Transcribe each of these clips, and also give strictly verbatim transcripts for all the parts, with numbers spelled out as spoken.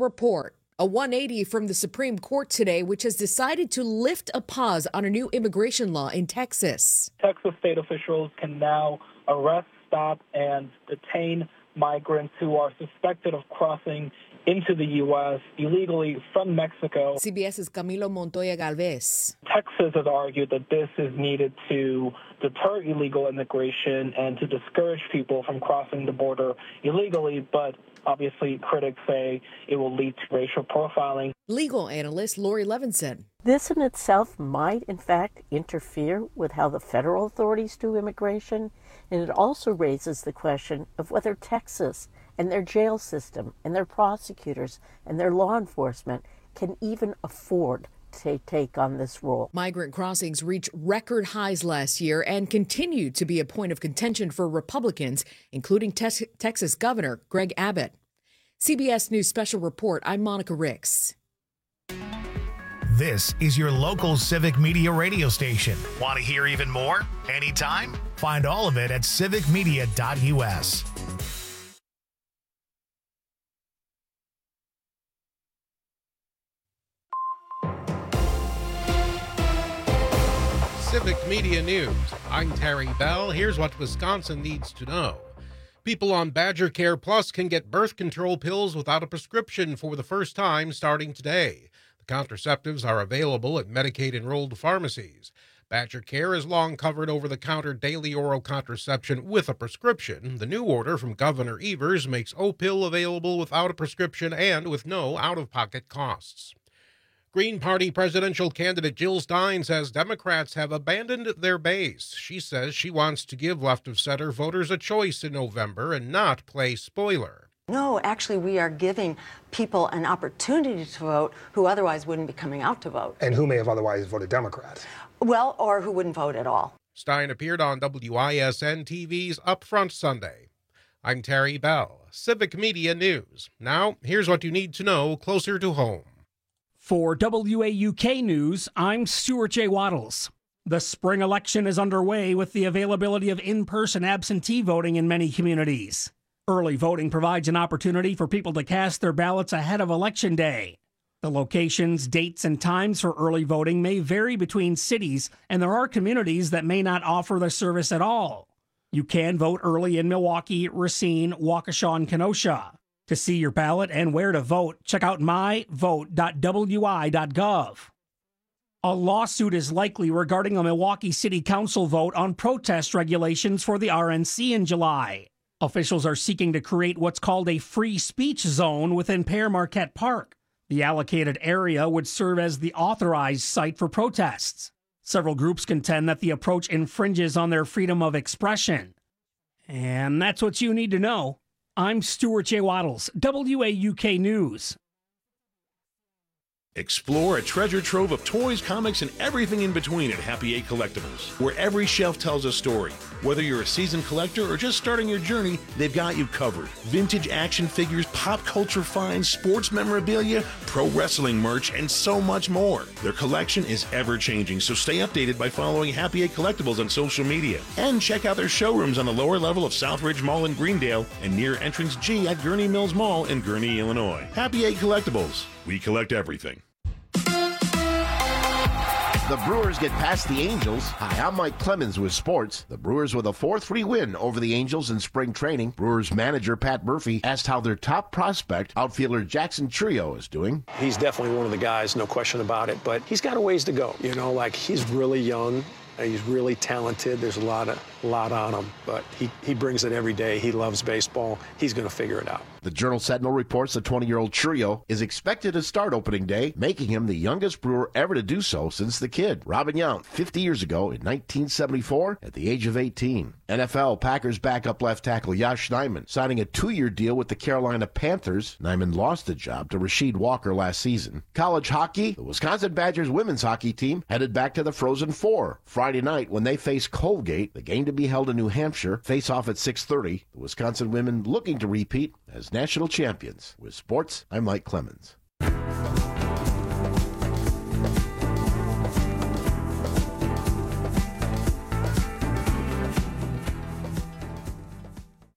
Report. A one eighty from the Supreme Court today, which has decided to lift a pause on a new immigration law in Texas. Texas state officials can now arrest, stop, and detain migrants who are suspected of crossing into the U S illegally from Mexico. CBS's Camilo Montoya Galvez. Texas has argued that this is needed to deter illegal immigration and to discourage people from crossing the border illegally, but obviously critics say it will lead to racial profiling. Legal analyst Lori Levinson. This in itself might, in fact, interfere with how the federal authorities do immigration, and it also raises the question of whether Texas and their jail system and their prosecutors and their law enforcement can even afford to take on this role. Migrant crossings reached record highs last year and continue to be a point of contention for Republicans, including te- Texas Governor Greg Abbott. C B S News Special Report, I'm Monica Ricks. This is your local Civic Media radio station. Want to hear even more? Anytime? Find all of it at civic media dot U S. Civic Media News. I'm Terry Bell. Here's what Wisconsin needs to know. People on Badger Care Plus can get birth control pills without a prescription for the first time starting today. The contraceptives are available at Medicaid-enrolled pharmacies. Badger Care has long covered over-the-counter daily oral contraception with a prescription. The new order from Governor Evers makes O-Pill available without a prescription and with no out-of-pocket costs. Green Party presidential candidate Jill Stein says Democrats have abandoned their base. She says she wants to give left-of-center voters a choice in November and not play spoiler. No, actually, we are giving people an opportunity to vote who otherwise wouldn't be coming out to vote. And who may have otherwise voted Democrat. Well, or who wouldn't vote at all. Stein appeared on W I S N T V's Upfront Sunday. I'm Terry Bell, Civic Media News. Now, here's what you need to know closer to home. For W A U K News, I'm Stuart J. Waddles. The spring election is underway with the availability of in-person absentee voting in many communities. Early voting provides an opportunity for people to cast their ballots ahead of Election Day. The locations, dates, and times for early voting may vary between cities, and there are communities that may not offer the service at all. You can vote early in Milwaukee, Racine, Waukesha, and Kenosha. To see your ballot and where to vote, check out my vote dot w i dot gov. A lawsuit is likely regarding a Milwaukee City Council vote on protest regulations for the R N C in July. Officials are seeking to create what's called a free speech zone within Pere Marquette Park. The allocated area would serve as the authorized site for protests. Several groups contend that the approach infringes on their freedom of expression. And that's what you need to know. I'm Stuart J. Waddles, W A U K News. Explore a treasure trove of toys, comics, and everything in between at Happy Eight Collectibles, where every shelf tells a story. Whether you're a seasoned collector or just starting your journey, they've got you covered. Vintage action figures, pop culture finds, sports memorabilia, pro wrestling merch, and so much more. Their collection is ever-changing, so stay updated by following Happy Eight Collectibles on social media. And check out their showrooms on the lower level of Southridge Mall in Greendale and near Entrance G at Gurney Mills Mall in Gurney, Illinois. Happy Eight Collectibles. We collect everything. The Brewers get past the Angels. Hi, I'm Mike Clemens with sports. The Brewers with a four three win over the Angels in spring training. Brewers manager Pat Murphy asked how their top prospect, outfielder Jackson Trio, is doing. He's definitely one of the guys, no question about it, but he's got a ways to go. You know, like he's really young. He's really talented. There's a lot of lot on him, but he, he brings it every day. He loves baseball. He's going to figure it out. The Journal Sentinel reports the twenty-year-old Trio is expected to start opening day, making him the youngest Brewer ever to do so since the kid, Robin Yount, fifty years ago in nineteen seventy-four at the age of eighteen. N F L Packers backup left tackle Yosh Nijman signing a two-year deal with the Carolina Panthers. Nijman lost the job to Rasheed Walker last season. College hockey, the Wisconsin Badgers women's hockey team headed back to the Frozen Four Friday night when they face Colgate. The game to be held in New Hampshire. Face off at six thirty. The Wisconsin women looking to repeat as national champions. With sports, I'm Mike Clemens.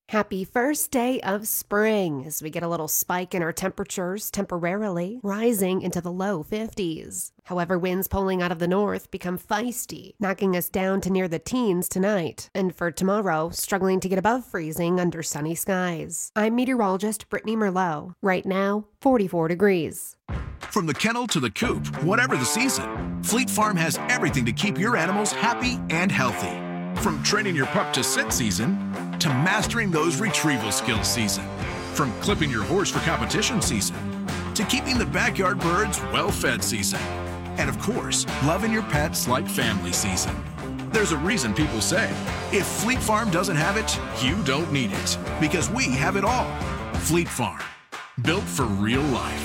Happy first day of spring as we get a little spike in our temperatures, temporarily rising into the low fifties. However, winds pulling out of the north become feisty, knocking us down to near the teens tonight. And for tomorrow, struggling to get above freezing under sunny skies. I'm meteorologist Brittany Merlot. Right now, forty-four degrees. From the kennel to the coop, whatever the season, Fleet Farm has everything to keep your animals happy and healthy. From training your pup to sit season, to mastering those retrieval skills season. From clipping your horse for competition season, to keeping the backyard birds well-fed season. And of course, loving your pets like family season. There's a reason people say, if Fleet Farm doesn't have it, you don't need it. Because we have it all. Fleet Farm, built for real life.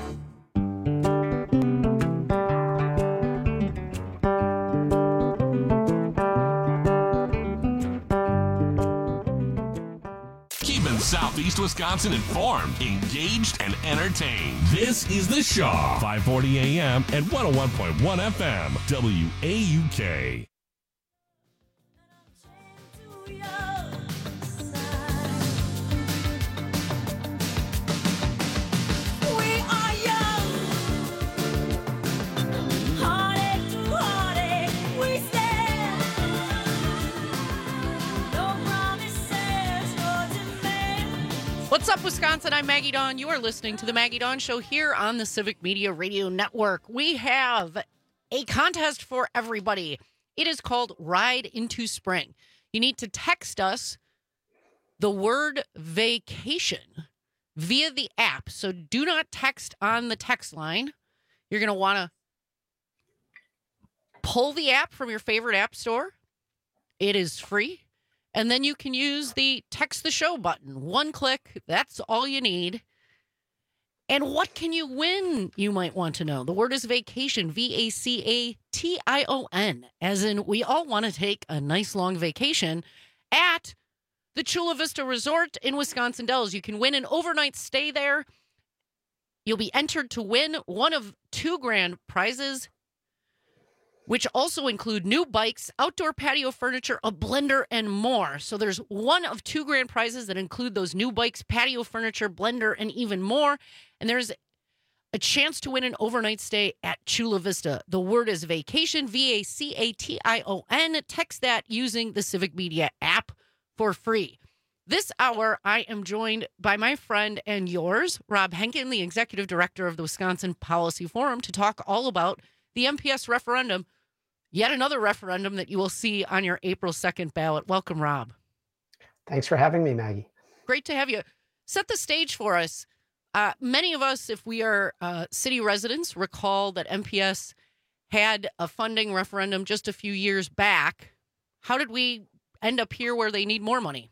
Southeast Wisconsin informed, engaged, and entertained. This is The Shaw, five forty A M and one oh one point one F M, W A U K. What's up, Wisconsin? I'm Maggie Dawn. You are listening to the Maggie Dawn Show here on the Civic Media Radio Network. We have a contest for everybody. It is called Ride into Spring. You need to text us the word vacation via the app. So do not text on the text line. You're going to want to pull the app from your favorite app store. It is free. And then you can use the text the show button. One click, that's all you need. And what can you win, you might want to know. The word is vacation, V A C A T I O N, as in we all want to take a nice long vacation at the Chula Vista Resort in Wisconsin Dells. You can win an overnight stay there. You'll be entered to win one of two grand prizes, which also include new bikes, outdoor patio furniture, a blender, and more. So there's one of two grand prizes that include those new bikes, patio furniture, blender, and even more. And there's a chance to win an overnight stay at Chula Vista. The word is vacation, V A C A T I O N. Text that using the Civic Media app for free. This hour, I am joined by my friend and yours, Rob Henkin, the executive director of the Wisconsin Policy Forum, to talk all about the M P S referendum. Yet another referendum that you will see on your April second ballot. Welcome, Rob. Thanks for having me, Maggie. Great to have you. Set the stage for us. Uh, many of us, if we are uh, city residents, recall that M P S had a funding referendum just a few years back. How did we end up here where they need more money?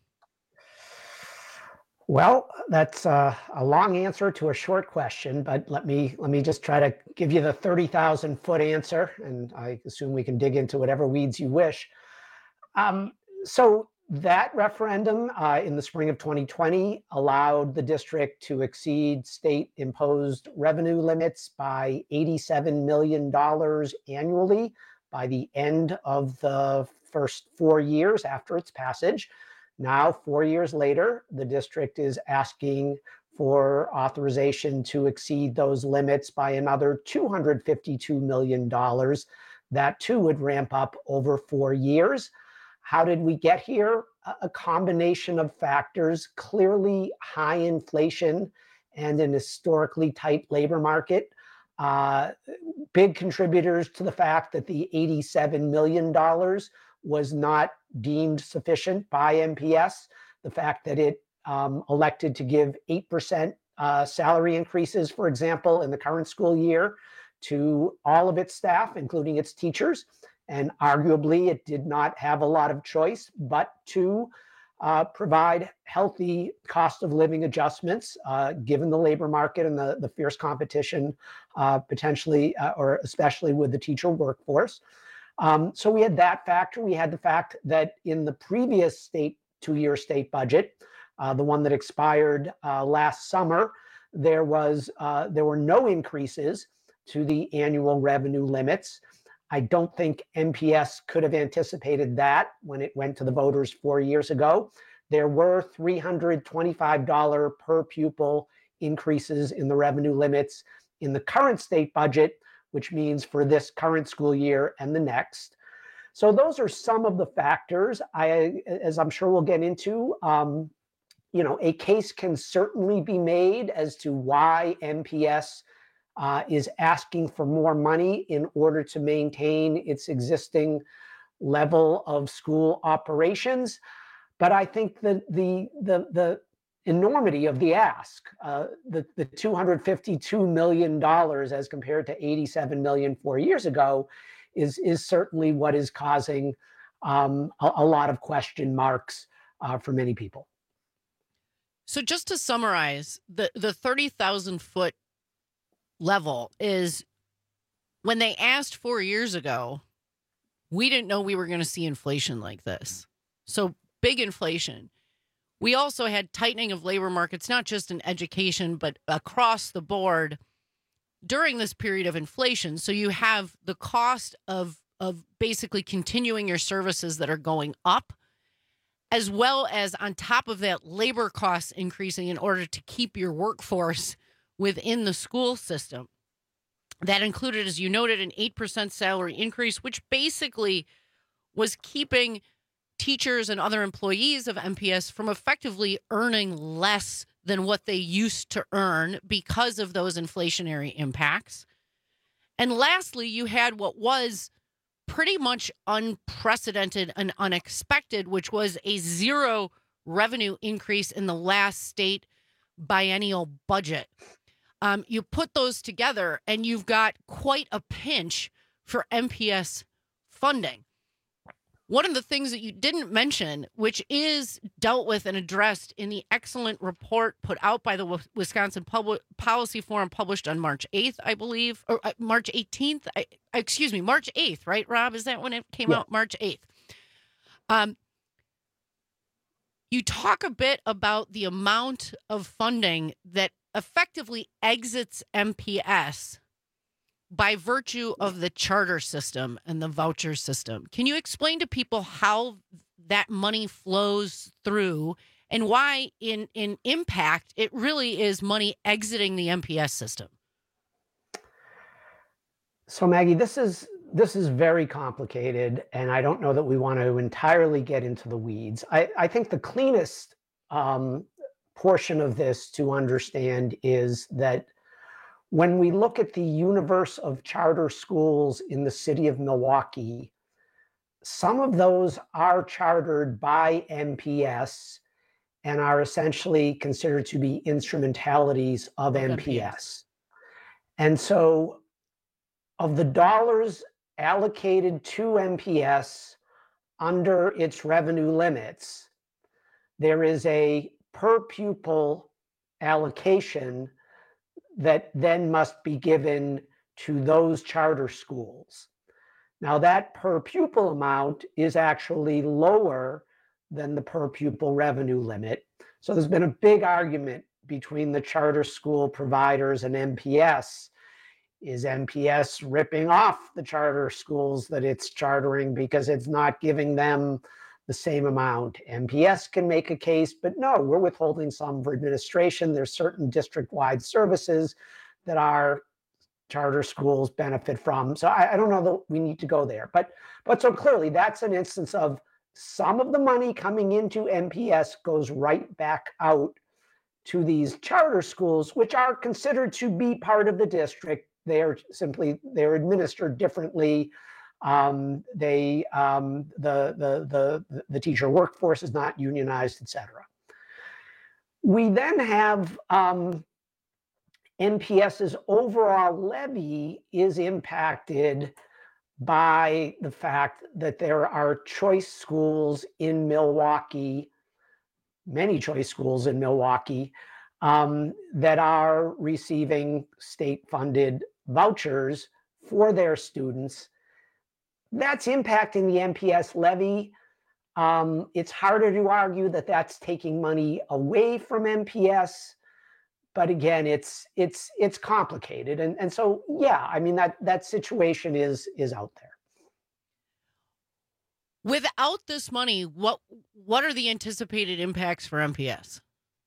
Well, that's uh, a long answer to a short question, but let me let me just try to give you the thirty thousand foot answer, and I assume we can dig into whatever weeds you wish. Um, so that referendum uh, in the spring of twenty twenty allowed the district to exceed state-imposed revenue limits by eighty-seven million dollars annually by the end of the first four years after its passage. Now, four years later, the district is asking for authorization to exceed those limits by another two hundred fifty-two million dollars. That too would ramp up over four years. How did we get here? A combination of factors, clearly high inflation and an historically tight labor market. Uh, big contributors to the fact that the eighty-seven million dollars was not deemed sufficient by M P S. The fact that it um, elected to give eight percent uh, salary increases, for example, in the current school year to all of its staff, including its teachers. And arguably, it did not have a lot of choice but to uh, provide healthy cost of living adjustments, uh, given the labor market and the, the fierce competition, uh, potentially, uh, or especially with the teacher workforce. Um, so we had that factor. We had the fact that in the previous state two-year state budget, uh, the one that expired uh, last summer, there was uh, there were no increases to the annual revenue limits. I don't think M P S could have anticipated that when it went to the voters four years ago. There were three hundred twenty-five dollars per pupil increases in the revenue limits in the current state budget, which means for this current school year and the next. So those are some of the factors. I, as I'm sure we'll get into, um, you know, a case can certainly be made as to why M P S uh, is asking for more money in order to maintain its existing level of school operations. But I think that the the the enormity of the ask, uh, the the two hundred fifty-two million dollars as compared to eighty-seven million dollars four years ago, is is certainly what is causing um, a, a lot of question marks uh, for many people. So just to summarize, the, the thirty thousand foot level is when they asked four years ago, we didn't know we were going to see inflation like this. So big inflation. We also had tightening of labor markets, not just in education, but across the board during this period of inflation. So you have the cost of, of basically continuing your services that are going up, as well as on top of that, labor costs increasing in order to keep your workforce within the school system. That included, as you noted, an eight percent salary increase, which basically was keeping teachers and other employees of M P S from effectively earning less than what they used to earn because of those inflationary impacts. And lastly, you had what was pretty much unprecedented and unexpected, which was a zero revenue increase in the last state biennial budget. Um, you put those together and you've got quite a pinch for M P S funding. One of the things that you didn't mention, which is dealt with and addressed in the excellent report put out by the Wisconsin Public Policy Forum, published on March eighth, I believe, or uh, March eighteenth, I, excuse me, March eighth, right, Rob? Is that when it came yeah. out? March eighth. Um, you talk a bit about the amount of funding that effectively exits M P S by virtue of the charter system and the voucher system. Can you explain to people how that money flows through and why in, in impact it really is money exiting the M P S system? So Maggie, this is this is very complicated, and I don't know that we want to entirely get into the weeds. I, I think the cleanest um, portion of this to understand is that when we look at the universe of charter schools in the city of Milwaukee, some of those are chartered by M P S and are essentially considered to be instrumentalities of M P S. And so of the dollars allocated to M P S under its revenue limits, there is a per pupil allocation that then must be given to those charter schools. Now that per pupil amount is actually lower than the per pupil revenue limit. So there's been a big argument between the charter school providers and M P S. Is M P S ripping off the charter schools that it's chartering because it's not giving them the same amount? M P S can make a case, but no, we're withholding some for administration. There's certain district-wide services that our charter schools benefit from. So I, I don't know that we need to go there. But, but so clearly that's an instance of some of the money coming into M P S goes right back out to these charter schools, which are considered to be part of the district. They are simply, they're administered differently. Um, they, um, the, the, the, the teacher workforce is not unionized, et cetera. We then have um, MPS's overall levy is impacted by the fact that there are choice schools in Milwaukee, many choice schools in Milwaukee, um, that are receiving state-funded vouchers for their students. That's impacting the M P S levy. Um, it's harder to argue that that's taking money away from M P S, but again, it's it's it's complicated, and and so yeah, I mean that that situation is is out there. Without this money, what what are the anticipated impacts for M P S?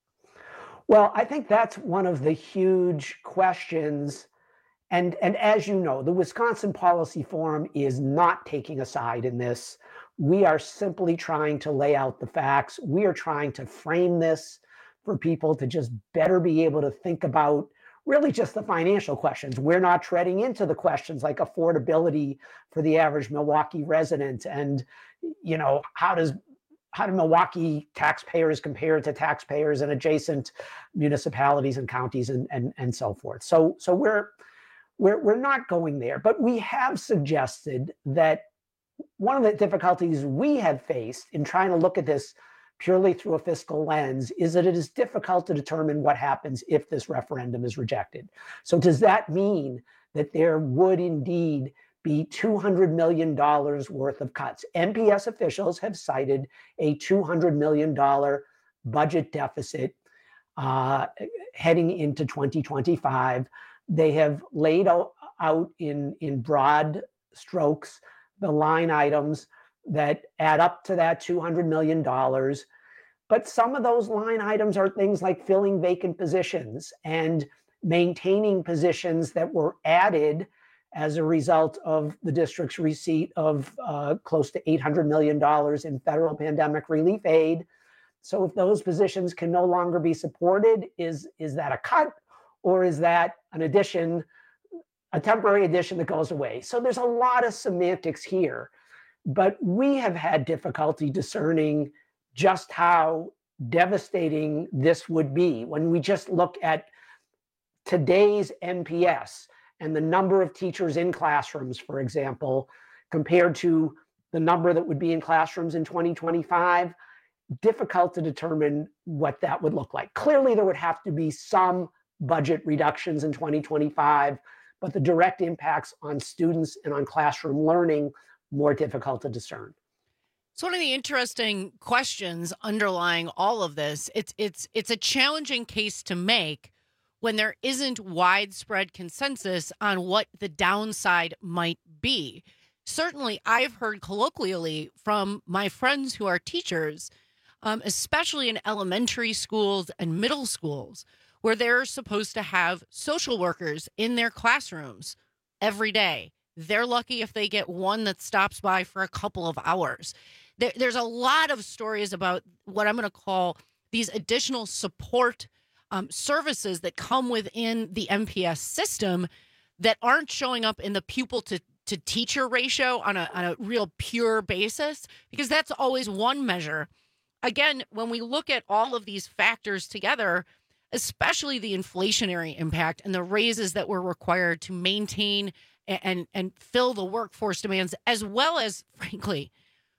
Well, I think that's one of the huge questions. And, and as you know, the Wisconsin Policy Forum is not taking a side in this. We are simply trying to lay out the facts. We are trying to frame this for people to just better be able to think about really just the financial questions. We're not treading into the questions like affordability for the average Milwaukee resident and, you know, how does how do Milwaukee taxpayers compare to taxpayers in adjacent municipalities and counties and, and, and so forth. So, so we're, we're, we're not going there, but we have suggested that one of the difficulties we have faced in trying to look at this purely through a fiscal lens is that it is difficult to determine what happens if this referendum is rejected. So does that mean that there would indeed be two hundred million dollars worth of cuts? M P S officials have cited a two hundred million dollars budget deficit uh, heading into twenty twenty-five. They have laid out, out in, in broad strokes the line items that add up to that two hundred million dollars. But some of those line items are things like filling vacant positions and maintaining positions that were added as a result of the district's receipt of uh, close to eight hundred million dollars in federal pandemic relief aid. So if those positions can no longer be supported, is, is that a cut or is that an addition, a temporary addition that goes away? So there's a lot of semantics here, but we have had difficulty discerning just how devastating this would be when we just look at today's M P S and the number of teachers in classrooms, for example, compared to the number that would be in classrooms in twenty twenty-five, difficult to determine what that would look like. Clearly, there would have to be some budget reductions in twenty twenty-five, but the direct impacts on students and on classroom learning, more difficult to discern. So one of the interesting questions underlying all of this, it's it's it's a challenging case to make when there isn't widespread consensus on what the downside might be. Certainly, I've heard colloquially from my friends who are teachers, um, especially in elementary schools and middle schools, where they're supposed to have social workers in their classrooms every day. They're lucky if they get one that stops by for a couple of hours. There, there's a lot of stories about what I'm going to call these additional support um, services that come within the M P S system that aren't showing up in the pupil to, to teacher ratio on a, on a real pure basis, because that's always one measure. Again, when we look at all of these factors together, especially the inflationary impact and the raises that were required to maintain and, and, and fill the workforce demands, as well as, frankly,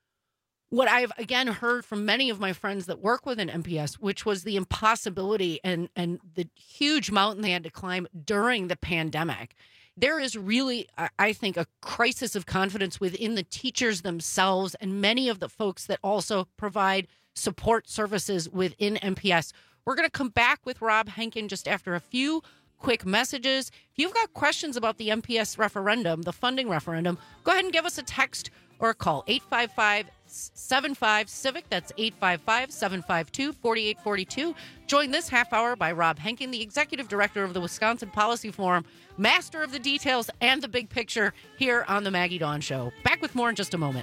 what I've, again, heard from many of my friends that work within M P S, which was the impossibility and, and the huge mountain they had to climb during the pandemic. There is really, I think, a crisis of confidence within the teachers themselves and many of the folks that also provide support services within M P S. We're going to come back with Rob Henkin just after a few quick messages. If you've got questions about the M P S referendum, the funding referendum, go ahead and give us a text or a call. eight five five, seven five, civic. That's eight five five, seven five two, four eight four two. Joined this half hour by Rob Henkin, the executive director of the Wisconsin Policy Forum, master of the details and the big picture here on the Maggie Dawn Show. Back with more in just a moment.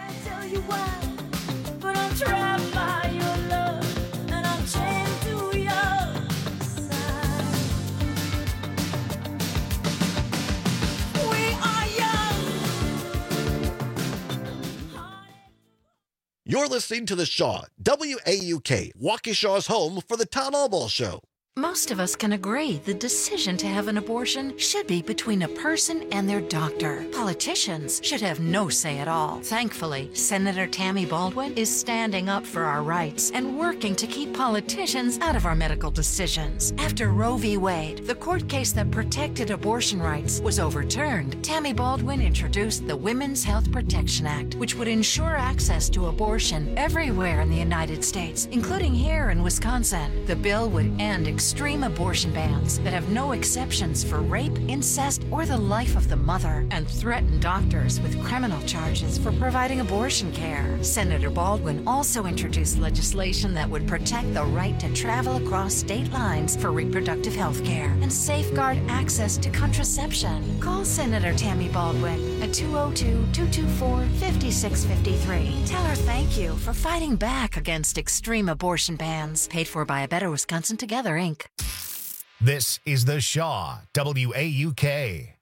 You're listening to The Shaw, W A U K, Waukesha's home for the Town Hall Ball Show. Most of us can agree the decision to have an abortion should be between a person and their doctor. Politicians should have no say at all. Thankfully, Senator Tammy Baldwin is standing up for our rights and working to keep politicians out of our medical decisions. After Roe v. Wade, the court case that protected abortion rights, was overturned, Tammy Baldwin introduced the Women's Health Protection Act, which would ensure access to abortion everywhere in the United States, including here in Wisconsin. The bill would end extreme abortion bans that have no exceptions for rape, incest, or the life of the mother, and threaten doctors with criminal charges for providing abortion care. Senator Baldwin also introduced legislation that would protect the right to travel across state lines for reproductive health care and safeguard access to contraception. Call Senator Tammy Baldwin at two oh two, two two four, five six five three. Tell her thank you for fighting back against extreme abortion bans. Paid for by A Better Wisconsin Together, Incorporated. This is The Shaw, W A U K.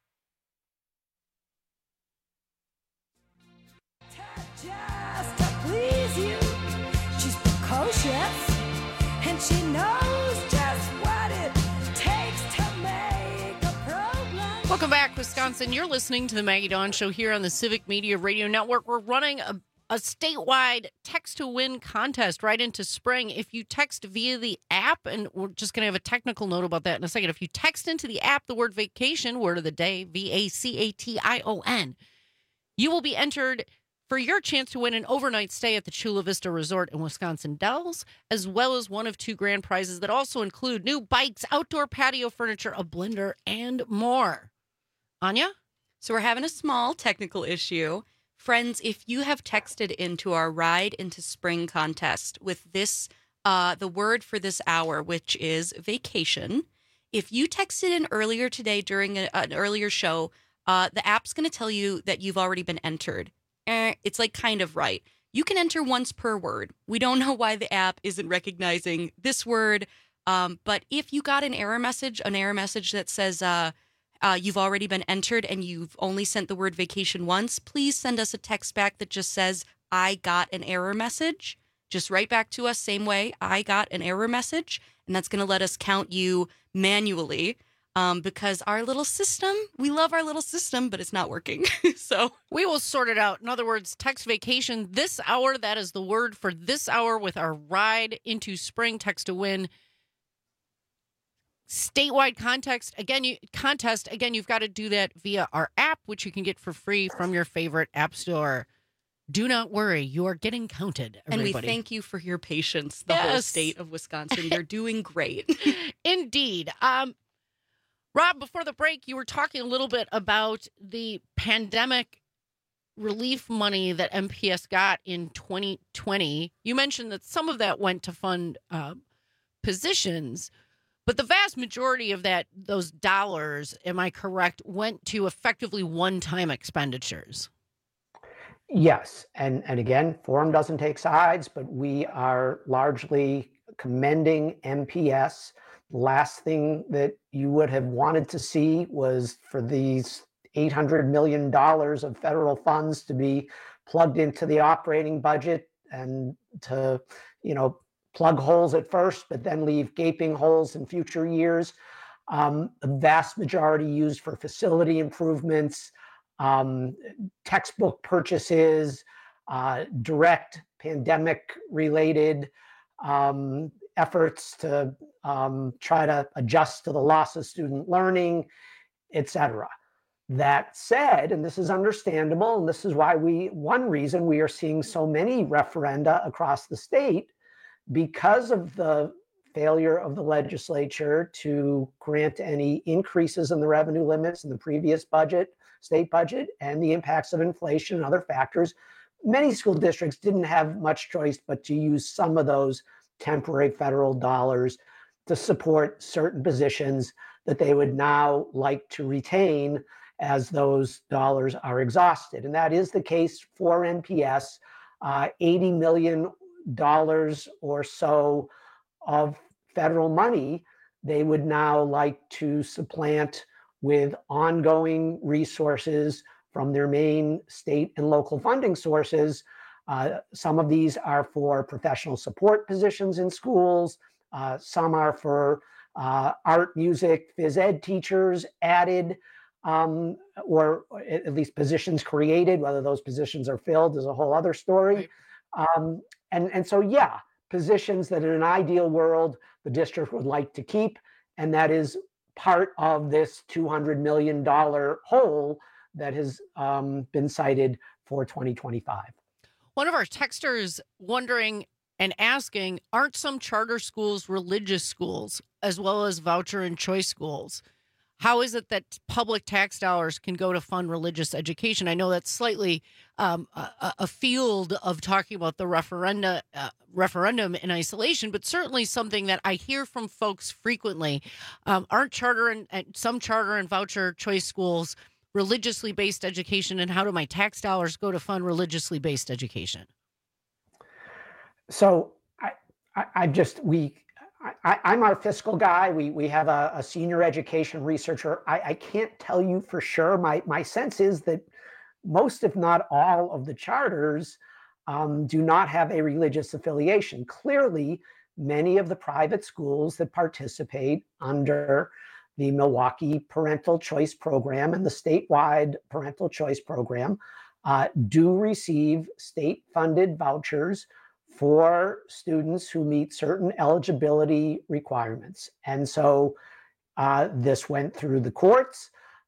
Just to please you, she's precocious, and she knows just what it takes to make a problem. Welcome back, Wisconsin. You're listening to the Maggie Dawn Show here on the Civic Media Radio Network. We're running a A statewide text-to-win contest right into spring. If you text via the app, and we're just going to have a technical note about that in a second. If you text into the app the word vacation, word of the day, V A C A T I O N, you will be entered for your chance to win an overnight stay at the Chula Vista Resort in Wisconsin Dells, as well as one of two grand prizes that also include new bikes, outdoor patio furniture, a blender, and more. Anya? So we're having a small technical issue. Friends, if you have texted into our Ride into Spring contest with this, uh, the word for this hour, which is vacation, if you texted in earlier today during a, an earlier show, uh, the app's going to tell you that you've already been entered. Eh, it's like kind of right. You can enter once per word. We don't know why the app isn't recognizing this word, um, but if you got an error message, an error message that says, uh, Uh, you've already been entered and you've only sent the word vacation once, please send us a text back that just says, I got an error message. Just write back to us same way, I got an error message. And that's going to let us count you manually um, because our little system, we love our little system, but it's not working. So we will sort it out. In other words, text vacation this hour. That is the word for this hour with our Ride into Spring text to win. Statewide context again, you contest again. You've got to do that via our app, which you can get for free from your favorite app store. Do not worry, you are getting counted. Everybody. And we thank you for your patience. The yes. whole state of Wisconsin, you're doing great. Indeed, um, Rob. Before the break, you were talking a little bit about the pandemic relief money that M P S got in twenty twenty. You mentioned that some of that went to fund uh, positions. But the vast majority of that, those dollars, am I correct, went to effectively one-time expenditures? Yes. And, and again, Forum doesn't take sides, but we are largely commending M P S. The last thing that you would have wanted to see was for these eight hundred million dollars of federal funds to be plugged into the operating budget and to, you know, plug holes at first, but then leave gaping holes in future years. Um, the vast majority used for facility improvements, um, textbook purchases, uh, direct pandemic-related um, efforts to um, try to adjust to the loss of student learning, et cetera. That said, and this is understandable, and this is why we, one reason we are seeing so many referenda across the state, because of the failure of the legislature to grant any increases in the revenue limits in the previous budget, state budget, and the impacts of inflation and other factors, many school districts didn't have much choice but to use some of those temporary federal dollars to support certain positions that they would now like to retain as those dollars are exhausted. And that is the case for M P S. Uh, eighty million dollars or so of federal money they would now like to supplant with ongoing resources from their main state and local funding sources. Uh, some of these are for professional support positions in schools. Uh, some are for uh, art, music, phys ed teachers added, um, or at least positions created. Whether those positions are filled is a whole other story. Right. Um, And, and so, yeah, positions that in an ideal world, the district would like to keep. And that is part of this two hundred million dollars hole that has um, been cited for twenty twenty-five. One of our texters wondering, and asking, aren't some charter schools religious schools as well as voucher and choice schools? How is it that public tax dollars can go to fund religious education? I know that's slightly um, a, a field of talking about the referenda, uh, referendum in isolation, but certainly something that I hear from folks frequently. Um, aren't charter and, and some charter and voucher choice schools religiously based education, and how do my tax dollars go to fund religiously based education? So I, I, I just we. I, I'm our fiscal guy. We we have a, a senior education researcher. I, I can't tell you for sure. My my sense is that most, if not all, of the charters um, do not have a religious affiliation. Clearly, many of the private schools that participate under the Milwaukee Parental Choice Program and the statewide Parental Choice Program uh, do receive state-funded vouchers for students who meet certain eligibility requirements. And so uh, this went through the courts.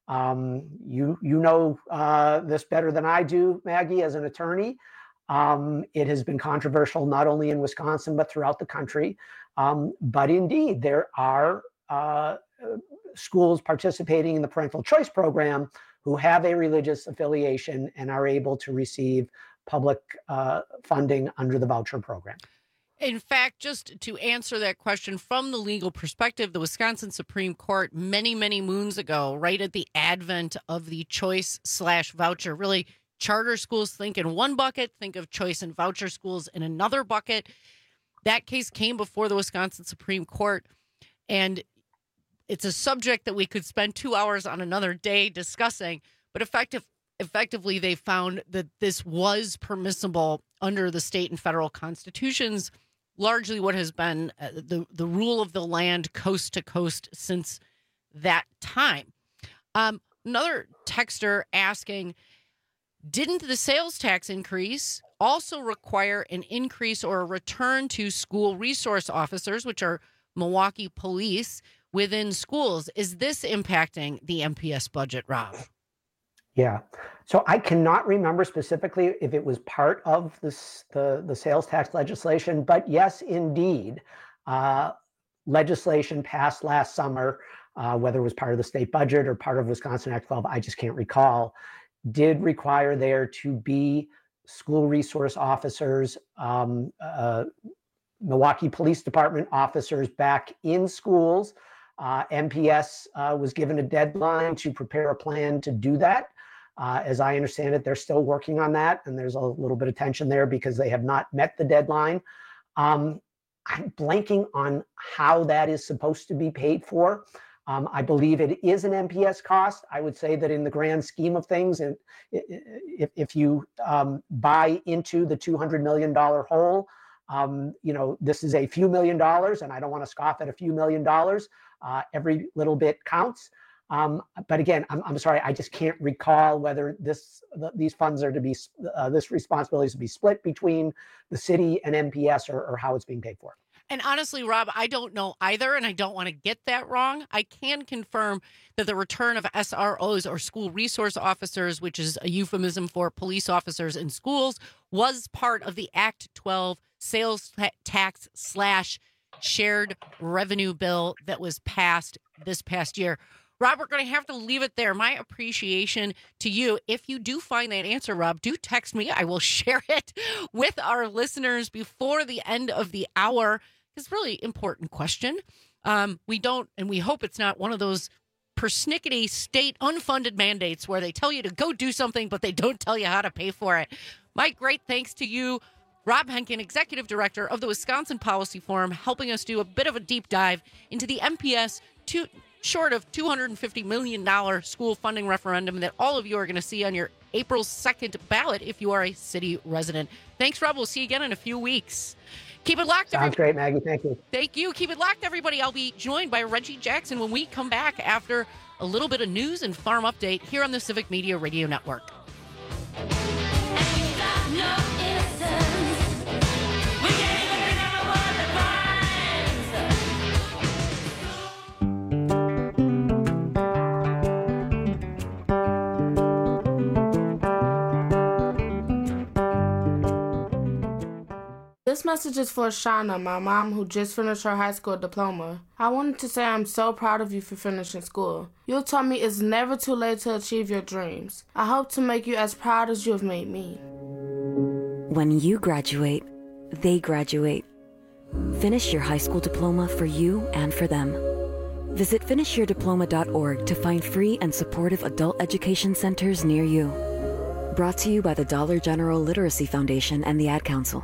Um, you, you know uh, this better than I do, Maggie, as an attorney. Um, it has been controversial not only in Wisconsin, but throughout the country. Um, but indeed, there are uh, schools participating in the Parental Choice Program who have a religious affiliation and are able to receive public uh, funding under the voucher program. In fact, just to answer that question from the legal perspective, the Wisconsin Supreme Court many, many moons ago, right at the advent of the choice slash voucher, really charter schools think in one bucket, think of choice and voucher schools in another bucket. That case came before the Wisconsin Supreme Court, and it's a subject that we could spend two hours on another day discussing, but effective Effectively, they found that this was permissible under the state and federal constitutions, largely what has been uh, the, the rule of the land coast to coast since that time. Um, another texter asking, didn't the sales tax increase also require an increase or a return to school resource officers, which are Milwaukee police, within schools? Is this impacting the M P S budget, Rob? Yeah. So I cannot remember specifically if it was part of this, the, the sales tax legislation, but yes, indeed, uh, legislation passed last summer, uh, whether it was part of the state budget or part of Wisconsin Act twelve, I just can't recall, did require there to be school resource officers, um, uh, Milwaukee Police Department officers back in schools. Uh, M P S uh, was given a deadline to prepare a plan to do that. Uh, as I understand it, they're still working on that, and there's a little bit of tension there because they have not met the deadline. Um, I'm blanking on how that is supposed to be paid for. Um, I believe it is an M P S cost. I would say that in the grand scheme of things, and if, if you um, buy into the two hundred million dollars hole, um, you know, this is a few million dollars, and I don't want to scoff at a few million dollars. Uh, every little bit counts. Um, but again, I'm, I'm sorry, I just can't recall whether this the, these funds are to be, uh, this responsibility is to be split between the city and M P S, or, or how it's being paid for. And honestly, Rob, I don't know either, and I don't want to get that wrong. I can confirm that the return of S R Os, or school resource officers, which is a euphemism for police officers in schools, was part of the Act twelve sales tax slash shared revenue bill that was passed this past year. Rob, we're going to have to leave it there. My appreciation to you. If you do find that answer, Rob, do text me. I will share it with our listeners before the end of the hour. It's a really important question. Um, we don't, and we hope it's not one of those persnickety state unfunded mandates where they tell you to go do something, but they don't tell you how to pay for it. My great thanks to you, Rob Henkin, Executive Director of the Wisconsin Policy Forum, helping us do a bit of a deep dive into the M P S two, short of two hundred fifty million dollars school funding referendum that all of you are going to see on your April second ballot if you are a city resident. Thanks, Rob. We'll see you again in a few weeks. Keep it locked. Sounds great, Maggie. Thank you. Thank you. Keep it locked, everybody. I'll be joined by Reggie Jackson when we come back after a little bit of news and farm update here on the Civic Media Radio Network. The This message is for Shauna, my mom, who just finished her high school diploma. I wanted to say I'm so proud of you for finishing school. You taught me it's never too late to achieve your dreams. I hope to make you as proud as you have made me. When you graduate, they graduate. Finish your high school diploma for you and for them. Visit finish your diploma dot org to find free and supportive adult education centers near you. Brought to you by the Dollar General Literacy Foundation and the Ad Council.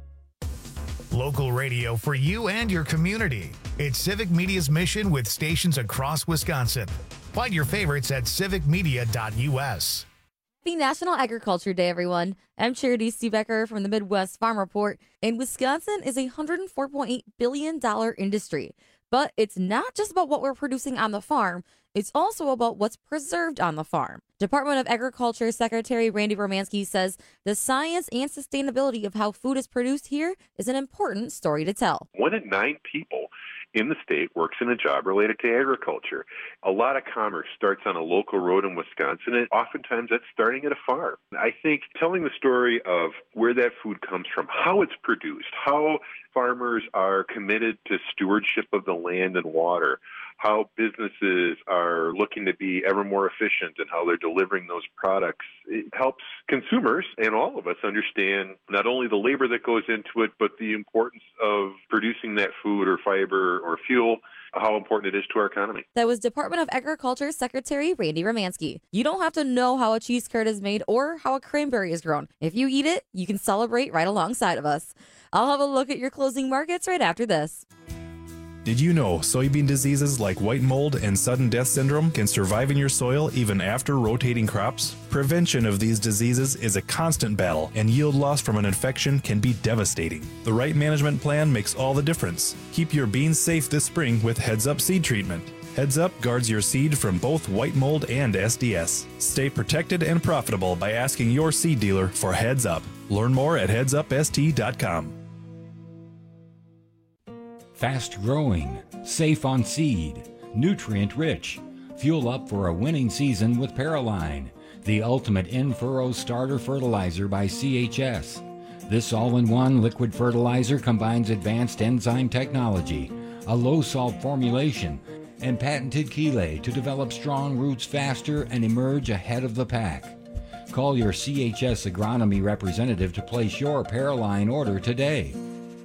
Local radio for you and your community. It's Civic Media's mission with stations across Wisconsin. Find your favorites at civic media dot u s. Happy National Agriculture Day, everyone. I'm Charity Seebecker from the Midwest Farm Report. And Wisconsin is a one hundred four point eight billion dollars industry. But it's not just about what we're producing on the farm. It's also about what's preserved on the farm. Department of Agriculture Secretary Randy Romanski says the science and sustainability of how food is produced here is an important story to tell. One in nine people in the state works in a job related to agriculture. A lot of commerce starts on a local road in Wisconsin, and oftentimes that's starting at a farm. I think telling the story of where that food comes from, how it's produced, how farmers are committed to stewardship of the land and water, how businesses are looking to be ever more efficient and how they're delivering those products. It helps consumers and all of us understand not only the labor that goes into it, but the importance of producing that food or fiber or fuel, how important it is to our economy. That was Department of Agriculture Secretary Randy Romanski. You don't have to know how a cheese curd is made or how a cranberry is grown. If you eat it, you can celebrate right alongside of us. I'll have a look at your closing markets right after this. Did you know soybean diseases like white mold and sudden death syndrome can survive in your soil even after rotating crops? Prevention of these diseases is a constant battle, and yield loss from an infection can be devastating. The right management plan makes all the difference. Keep your beans safe this spring with Heads Up seed treatment. Heads Up guards your seed from both white mold and S D S. Stay protected and profitable by asking your seed dealer for Heads Up. Learn more at heads up s t dot com. Fast growing, safe on seed, nutrient rich. Fuel up for a winning season with Paraline, the ultimate in-furrow starter fertilizer by C H S. This all-in-one liquid fertilizer combines advanced enzyme technology, a low-salt formulation, and patented chelate to develop strong roots faster and emerge ahead of the pack. Call your C H S agronomy representative to place your Paraline order today.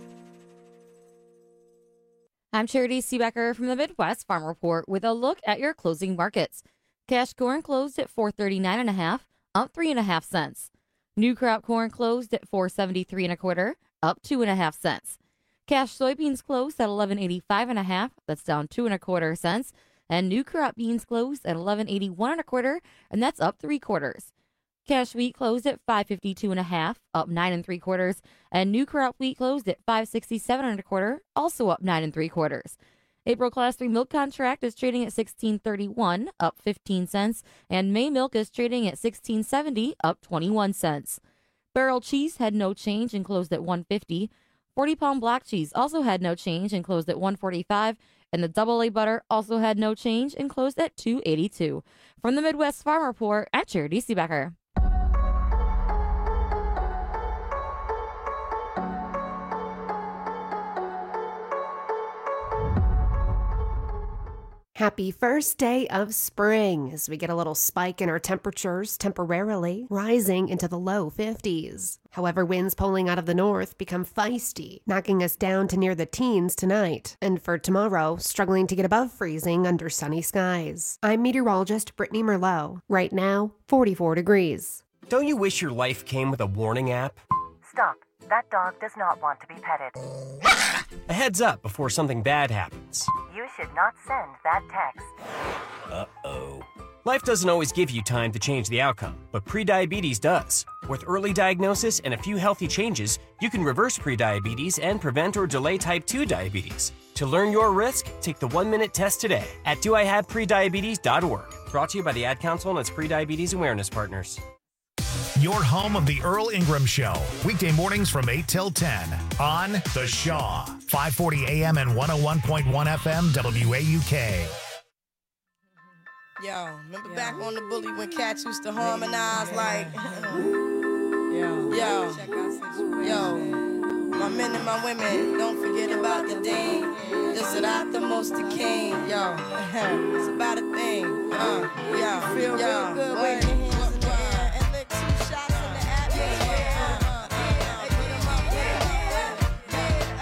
I'm Charity Seebecker from the Midwest Farm Report with a look at your closing markets. Cash corn closed at four thirty-nine and a half, up three and a half cents. New crop corn closed at four seventy-three and a quarter, up two and a half cents. Cash soybeans closed at eleven eighty-five and a half, that's down two and a quarter cents. And new crop beans closed at eleven eighty-one and a quarter, and that's up three quarters. Cash wheat closed at five fifty-two and a half, up nine and three quarters, and new crop wheat closed at five sixty-seven and a quarter, also up nine and three quarters. April class three milk contract is trading at sixteen thirty-one, up fifteen cents, and May milk is trading at sixteen seventy, up twenty-one cents. Barrel cheese had no change and closed at one fifty. forty pound block cheese also had no change and closed at one forty-five, and the double A butter also had no change and closed at two eighty-two. From the Midwest Farm Report, at Charity Seebecker. Happy first day of spring as we get a little spike in our temperatures temporarily, rising into the low fifties. However, winds pulling out of the north become feisty, knocking us down to near the teens tonight. And for tomorrow, struggling to get above freezing under sunny skies. I'm meteorologist Brittany Merlot. Right now, forty-four degrees. Don't you wish your life came with a warning app? Stop. That dog does not want to be petted. A heads up before something bad happens. You should not send that text. Uh-oh. Life doesn't always give you time to change the outcome, but prediabetes does. With early diagnosis and a few healthy changes, you can reverse prediabetes and prevent or delay type two diabetes. To learn your risk, take the one-minute test today at do I have prediabetes dot org. Brought to you by the Ad Council and its prediabetes awareness partners. Your home of the Earl Ingram Show. Weekday mornings from eight till ten on The Shaw. five forty A M and one oh one point one F M W A U K. Yo, remember back on the bully when cats used to harmonize like, yo, yo, yo. My men and my women, don't forget about the dean. This is not the most the king, yo. It's about a thing, uh, yo. Feel real good, wave your hands in the air and lick two shots in the atmosphere. Uh, uh, uh, put 'em up, put 'em up, yeah, yeah,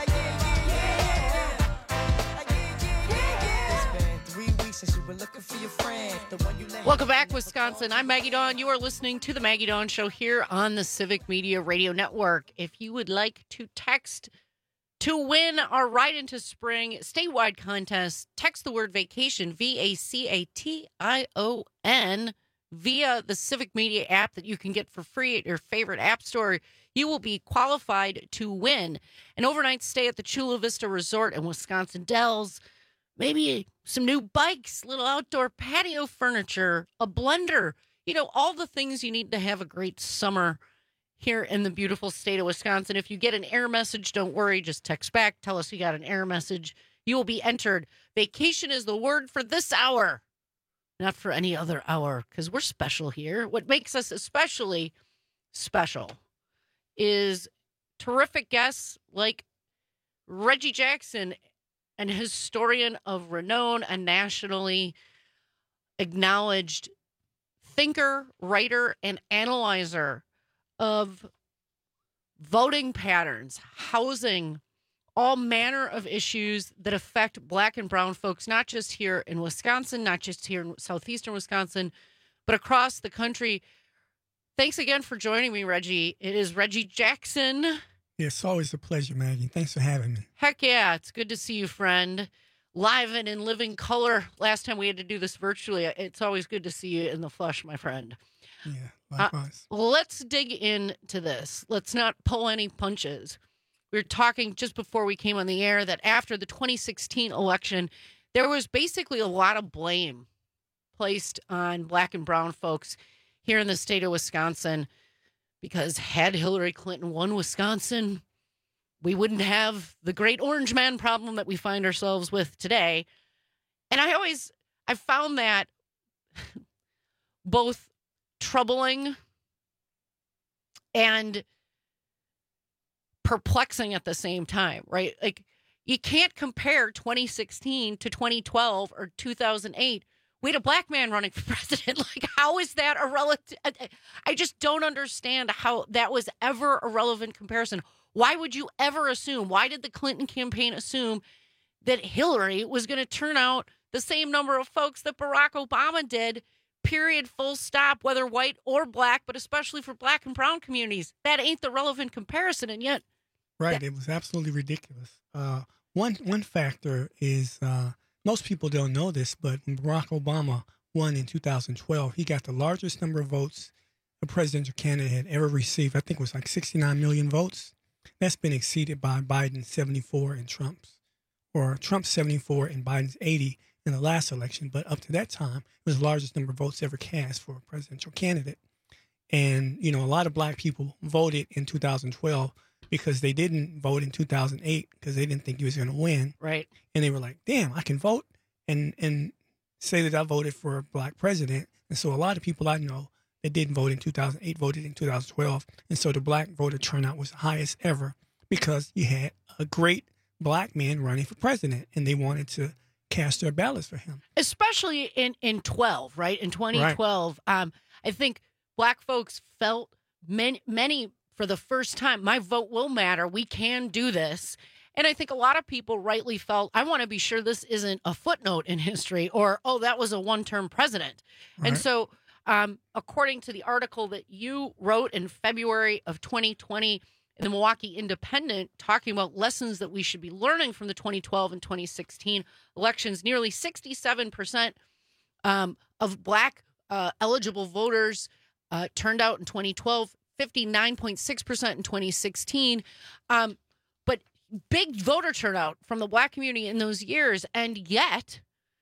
yeah, yeah, yeah. It's been three weeks since you were looking for your friend, the one you let. Welcome back, Wisconsin. I'm Maggie Dawn. You are listening to the Maggie Dawn Show here on the Civic Media Radio Network. If you would like to text to win our Ride into Spring statewide contest, text the word vacation, V A C A T I O N, via the Civic Media app that you can get for free at your favorite app store. You will be qualified to win an overnight stay at the Chula Vista Resort in Wisconsin Dells, maybe some new bikes, little outdoor patio furniture, a blender, you know, all the things you need to have a great summer here in the beautiful state of Wisconsin. If you get an error message, don't worry. Just text back. Tell us you got an error message. You will be entered. Vacation is the word for this hour, not for any other hour, because we're special here. What makes us especially special is terrific guests like Reggie Jackson, an historian of renown, a nationally acknowledged thinker, writer, and analyzer of voting patterns, housing, all manner of issues that affect Black and brown folks, not just here in Wisconsin, not just here in southeastern Wisconsin, but across the country. Thanks again for joining me, Reggie. It is Reggie Jackson. Yeah, it's always a pleasure, Maggie. Thanks for having me. Heck yeah, it's good to see you, friend. Live and in living color. Last time we had to do this virtually. It's always good to see you in the flesh, my friend. Yeah, likewise. Uh, let's dig into this. Let's not pull any punches. We were talking just before we came on the air that after the twenty sixteen election, there was basically a lot of blame placed on Black and brown folks here in the state of Wisconsin, because had Hillary Clinton won Wisconsin, we wouldn't have the great orange man problem that we find ourselves with today. And I always, I found that both troubling and perplexing at the same time, right? Like, you can't compare twenty sixteen to twenty twelve or two thousand eight. We had a Black man running for president. Like, how is that a relative? I just don't understand how that was ever a relevant comparison. Why would you ever assume? Why did the Clinton campaign assume that Hillary was going to turn out the same number of folks that Barack Obama did? Period, full stop, whether white or Black, but especially for Black and brown communities. That ain't the relevant comparison, and yet. Right, it was absolutely ridiculous. Uh, one one factor is, uh, most people don't know this, but when Barack Obama won in two thousand twelve, he got the largest number of votes a presidential candidate had ever received. I think it was like sixty-nine million votes. That's been exceeded by Biden's seventy-four and Trump's, or Trump's seventy-four and Biden's eighty in the last election. But up to that time, it was the largest number of votes ever cast for a presidential candidate. And, you know, a lot of Black people voted in two thousand twelve because they didn't vote in two thousand eight because they didn't think he was going to win. Right. And they were like, damn, I can vote and, and say that I voted for a Black president. And so a lot of people I know that didn't vote in two thousand eight voted in two thousand twelve. And so the Black voter turnout was the highest ever because you had a great Black man running for president and they wanted to cast their ballots for him. Especially in, in twelve, right? In twenty twelve, right. um, I think Black folks felt many, many for the first time, my vote will matter. We can do this. And I think a lot of people rightly felt, I want to be sure this isn't a footnote in history or, oh, that was a one-term president. Right. And so um, according to the article that you wrote in February of twenty twenty in the Milwaukee Independent, talking about lessons that we should be learning from the twenty twelve and twenty sixteen elections, nearly sixty-seven percent um, of Black uh, eligible voters uh, turned out in twenty twelve, fifty-nine point six percent in twenty sixteen. Um, but big voter turnout from the Black community in those years. And yet,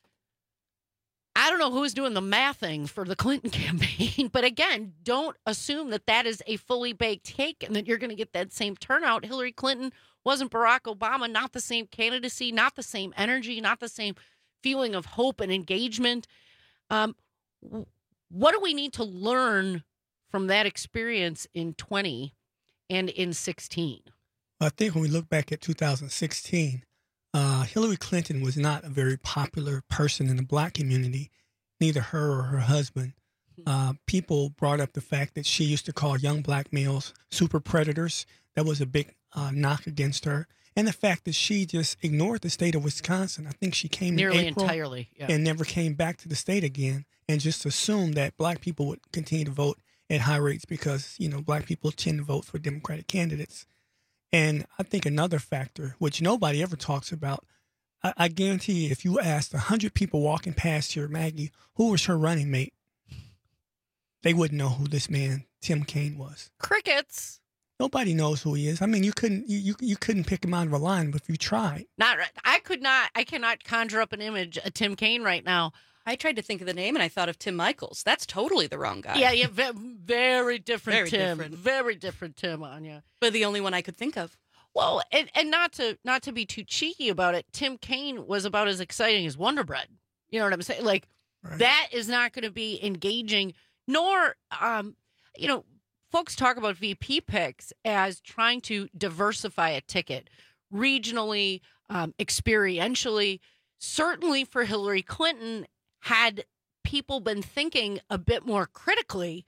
I don't know who's doing the mathing for the Clinton campaign. But again, don't assume that that is a fully baked cake and that you're going to get that same turnout. Hillary Clinton wasn't Barack Obama, not the same candidacy, not the same energy, not the same feeling of hope and engagement. Um, what do we need to learn from that experience in twenty and in sixteen? I think when we look back at two thousand sixteen, uh, Hillary Clinton was not a very popular person in the black community, neither her or her husband. Uh, people brought up the fact that she used to call young black males super predators. That was a big uh, knock against her. And the fact that she just ignored the state of Wisconsin. I think she came Nearly in April entirely, yeah. and never came back to the state again, and just assumed that black people would continue to vote at high rates because, you know, black people tend to vote for Democratic candidates. And I think another factor, which nobody ever talks about, I, I guarantee you, if you asked one hundred people walking past here, Maggie, who was her running mate, they wouldn't know who this man, Tim Kaine, was. Crickets. Nobody knows who he is. I mean, you couldn't you, you, you couldn't pick him out of a line if you tried. Not right. I could not. I cannot conjure up an image of Tim Kaine right now. I tried to think of the name and I thought of Tim Michaels. That's totally the wrong guy. Yeah, yeah, ve- very different Very Tim. different. Very different Tim, Anya. But the only one I could think of. Well, and, and not to not to be too cheeky about it, Tim Kaine was about as exciting as Wonder Bread. You know what I'm saying? Like Right. that is not going to be engaging. Nor, um, you know, folks talk about V P picks as trying to diversify a ticket regionally, um, experientially. Certainly for Hillary Clinton, had people been thinking a bit more critically,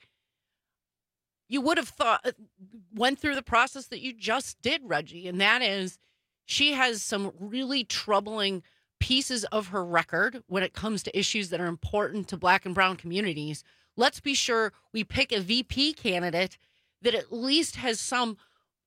you would have thought, went through the process that you just did, Reggie, and that is she has some really troubling pieces of her record when it comes to issues that are important to black and brown communities. Let's be sure we pick a V P candidate that at least has some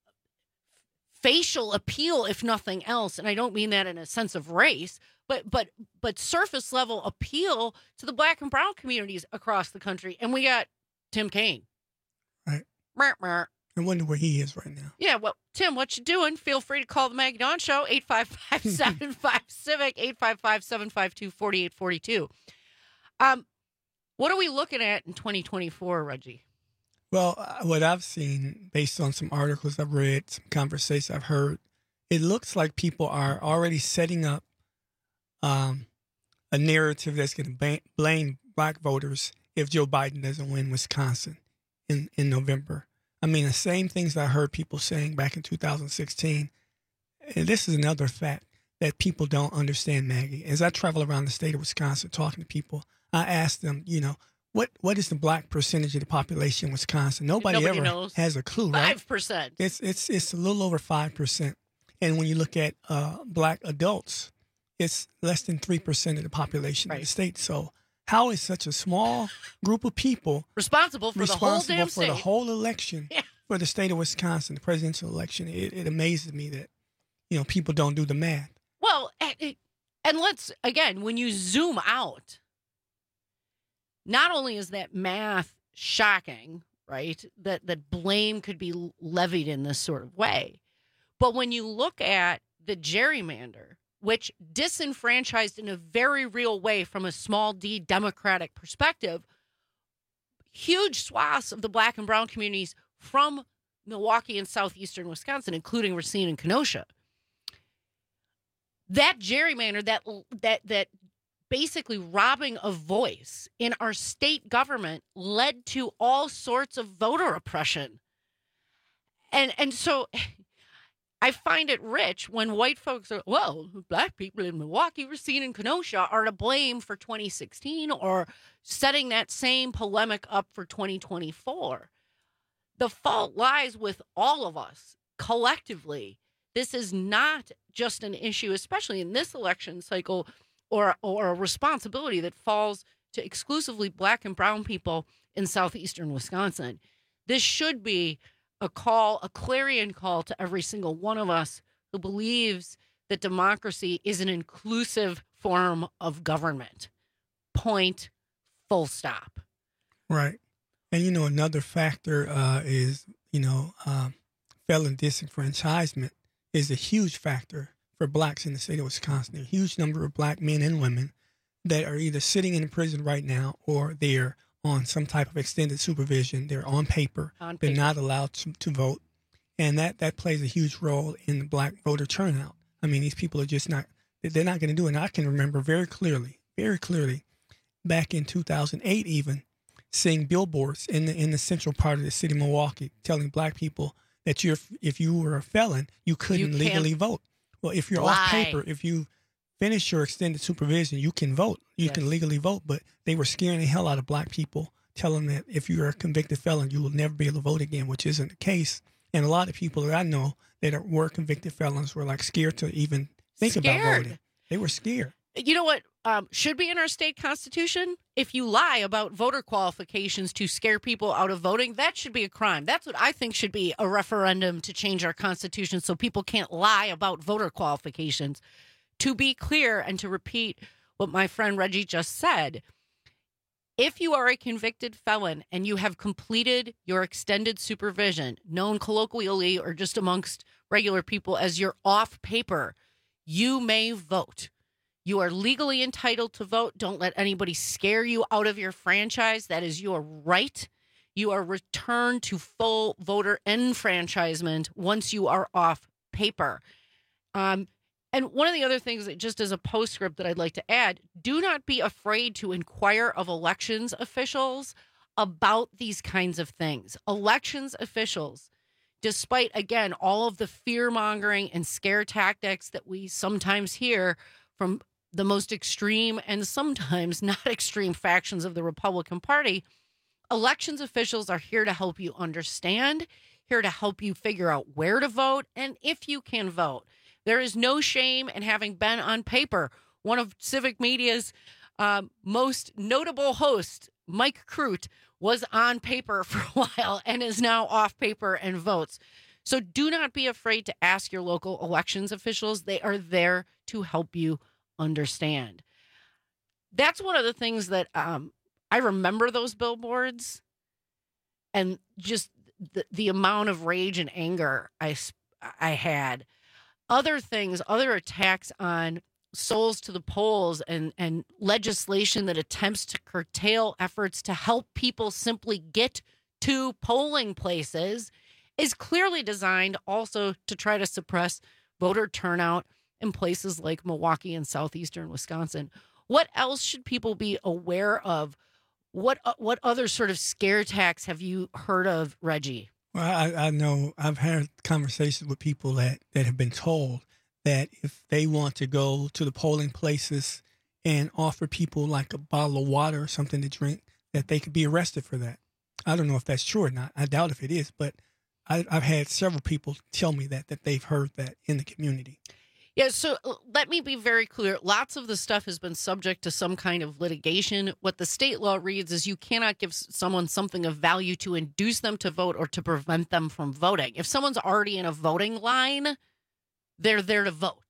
facial appeal, if nothing else. And I don't mean that in a sense of race, but but but surface level appeal to the black and brown communities across the country. And we got Tim Kaine. Right. Mer, mer. I wonder where he is right now. Yeah, well, Tim, what you doing? Feel free to call the Maggie Dawn Show, eight five five, seven five, CIVIC, eight five five, seven five two, four eight four two. Um, what are we looking at in twenty twenty-four, Reggie? Well, uh, what I've seen, based on some articles I've read, some conversations I've heard, it looks like people are already setting up um, a narrative that's going to ba- blame black voters if Joe Biden doesn't win Wisconsin in, in November. I mean, the same things I heard people saying back in two thousand sixteen. And this is another fact that people don't understand, Maggie. As I travel around the state of Wisconsin talking to people, I ask them, you know, what what is the black percentage of the population in Wisconsin? Nobody, Nobody ever knows. has a clue, right? five percent. It's it's it's a little over five percent. And when you look at uh, black adults, it's less than three percent of the population of the state. So how is such a small group of people Responsible for the whole responsible damn for state. the whole election Yeah. for the state of Wisconsin, the presidential election? It, it amazes me that, you know, people don't do the math. Well, and- and and let's, again, when you zoom out, not only is that math shocking, right, that, that blame could be levied in this sort of way, but when you look at the gerrymander, which disenfranchised in a very real way from a small d Democratic perspective, huge swaths of the black and brown communities from Milwaukee and southeastern Wisconsin, including Racine and Kenosha. That gerrymander, that that that basically robbing of voice in our state government led to all sorts of voter oppression. And and so I find it rich when white folks are, well, black people in Milwaukee, Racine, and Kenosha are to blame for twenty sixteen or setting that same polemic up for twenty twenty-four. The fault lies with all of us collectively. This is not just an issue, especially in this election cycle, or or a responsibility that falls to exclusively black and brown people in southeastern Wisconsin. This should be a call, a clarion call to every single one of us who believes that democracy is an inclusive form of government. Point, full stop. Right. And, you know, another factor uh, is, you know, um, felon disenfranchisement is a huge factor for blacks in the state of Wisconsin. There are a huge number of black men and women that are either sitting in prison right now or they're on some type of extended supervision. They're on paper. On They're paper. not allowed to, to vote. And that, that plays a huge role in the black voter turnout. I mean, these people are just not, they're not going to do it. And I can remember very clearly, very clearly, back in two thousand eight even, seeing billboards in the in the central part of the city of Milwaukee telling black people, that you're if you were a felon, you couldn't You legally can't vote. Well, if you're lie. off paper, if you finish your extended supervision, you can vote. You Yes. can legally vote. But they were scaring the hell out of black people, telling them that if you're a convicted felon, you will never be able to vote again, which isn't the case. And a lot of people that I know that are, were convicted felons were like scared to even think about Scared. voting. They were scared. You know what um, should be in our state constitution? If you lie about voter qualifications to scare people out of voting, that should be a crime. That's what I think should be a referendum to change our constitution so people can't lie about voter qualifications. To be clear and to repeat what my friend Reggie just said, if you are a convicted felon and you have completed your extended supervision, known colloquially or just amongst regular people as your off paper, you may vote. You are legally entitled to vote. Don't let anybody scare you out of your franchise. That is your right. You are returned to full voter enfranchisement once you are off paper. Um, and one of the other things that just as a postscript that I'd like to add, do not be afraid to inquire of elections officials about these kinds of things. Elections officials, despite, again, all of the fear-mongering and scare tactics that we sometimes hear from the most extreme and sometimes not extreme factions of the Republican Party, elections officials are here to help you understand, here to help you figure out where to vote, and if you can vote. There is no shame in having been on paper. One of Civic Media's um, most notable hosts, Mike Crute, was on paper for a while and is now off paper and votes. So do not be afraid to ask your local elections officials. They are there to help you understand. That's one of the things that um, I remember those billboards and just the, the amount of rage and anger I, I had. Other things, other attacks on souls to the polls and, and legislation that attempts to curtail efforts to help people simply get to polling places is clearly designed also to try to suppress voter turnout in places like Milwaukee and southeastern Wisconsin. What else should people be aware of? What what other sort of scare attacks have you heard of, Reggie? Well, I, I know I've had conversations with people that, that have been told that if they want to go to the polling places and offer people like a bottle of water or something to drink, that they could be arrested for that. I don't know if that's true or not. I doubt if it is, but I, I've had several people tell me that, that they've heard that in the community. Yeah, so let me be very clear. Lots of the stuff has been subject to some kind of litigation. What the state law reads is you cannot give someone something of value to induce them to vote or to prevent them from voting. If someone's already in a voting line, they're there to vote.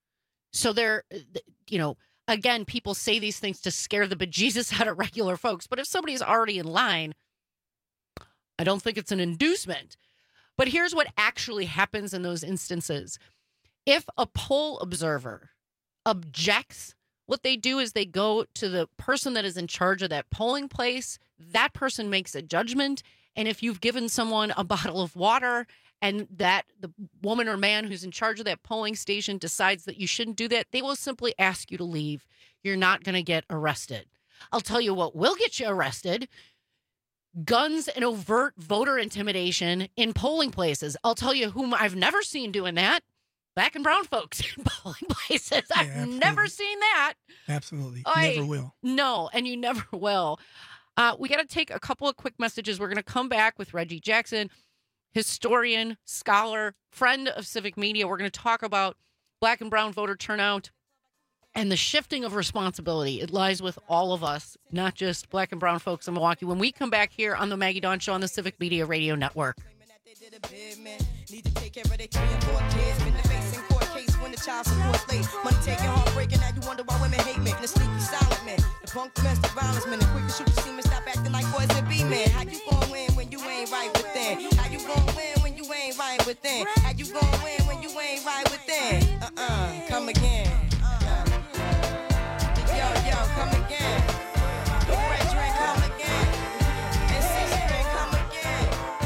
So they're, you know, again, people say these things to scare the bejesus out of regular folks. But if somebody's already in line, I don't think it's an inducement. But here's what actually happens in those instances. If a poll observer objects, what they do is they go to the person that is in charge of that polling place. That person makes a judgment. And if you've given someone a bottle of water and that the woman or man who's in charge of that polling station decides that you shouldn't do that, they will simply ask you to leave. You're not going to get arrested. I'll tell you what will get you arrested. Guns and overt voter intimidation in polling places. I'll tell you whom I've never seen doing that. Black and brown folks in polling places. I've Yeah, never seen that. Absolutely. I- Never will. No, and you never will. Uh, we got to take a couple of quick messages. We're going to come back with Reggie Jackson, historian, scholar, friend of Civic Media. We're going to talk about black and brown voter turnout and the shifting of responsibility. It lies with all of us, not just black and brown folks in Milwaukee. When we come back here on the Maggie Dawn Show on the Civic Media Radio Network. Need to take care of their three and four kids. Been the face in court case when the child support late. Money taking, heartbreaking. Now you wonder why women hate me. The sneaky silent man, the punk domestic violence man, the quick to shoot the semen. Stop acting like boys and be men. How you gon' win when you ain't right within? How you gon' win when you ain't right within? How you gon' win when you ain't right within? Uh-uh, come again. Yo, yo, come again. The red drink, come again. And six drink, come again.